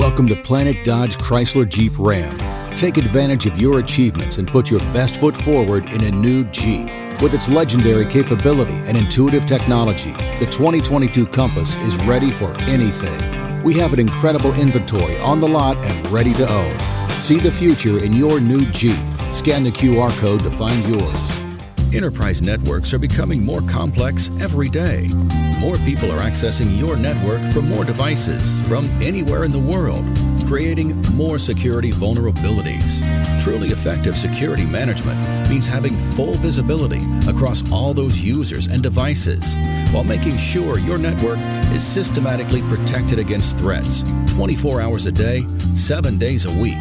Welcome to Planet Dodge Chrysler Jeep Ram. Take advantage of your achievements and put your best foot forward in a new Jeep. With its legendary capability and intuitive technology, the 2022 Compass is ready for anything. We have an incredible inventory on the lot and ready to own. See the future in your new Jeep. Scan the QR code to find yours. Enterprise networks are becoming more complex every day. More people are accessing your network from more devices from anywhere in the world, creating more security vulnerabilities. Truly effective security management means having full visibility across all those users and devices, while making sure your network is systematically protected against threats 24 hours a day, 7 days a week.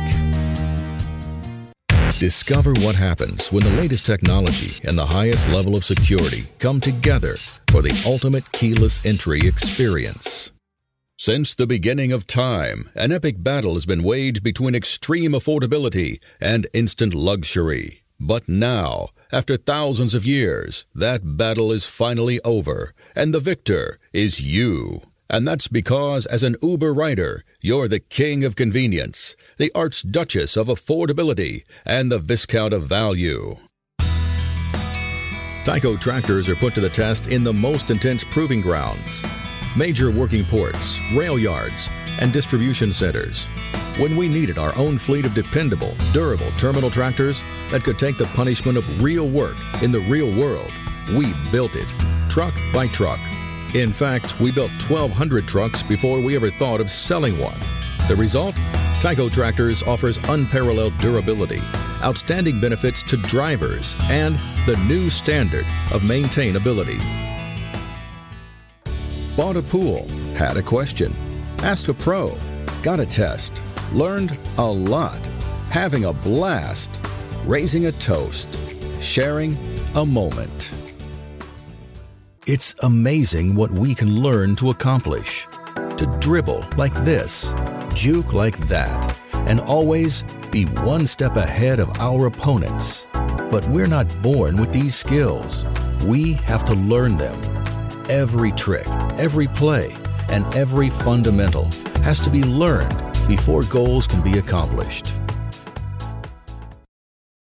Discover what happens when the latest technology and the highest level of security come together for the ultimate keyless entry experience. Since the beginning of time, an epic battle has been waged between extreme affordability and instant luxury. But now, after thousands of years, that battle is finally over, and the victor is you. And that's because, as an Uber rider, you're the king of convenience, the archduchess of affordability, and the viscount of value. Tyco tractors are put to the test in the most intense proving grounds: major working ports, rail yards, and distribution centers. When we needed our own fleet of dependable, durable terminal tractors that could take the punishment of real work in the real world, we built it, truck by truck. In fact, we built 1,200 trucks before we ever thought of selling one. The result? Tyco Tractors offers unparalleled durability, outstanding benefits to drivers, and the new standard of maintainability. Bought a pool, had a question, asked a pro, got a test, learned a lot, having a blast, raising a toast, sharing a moment. It's amazing what we can learn to accomplish. To dribble like this, juke like that, and always be one step ahead of our opponents. But we're not born with these skills. We have to learn them. Every trick, every play, and every fundamental has to be learned before goals can be accomplished.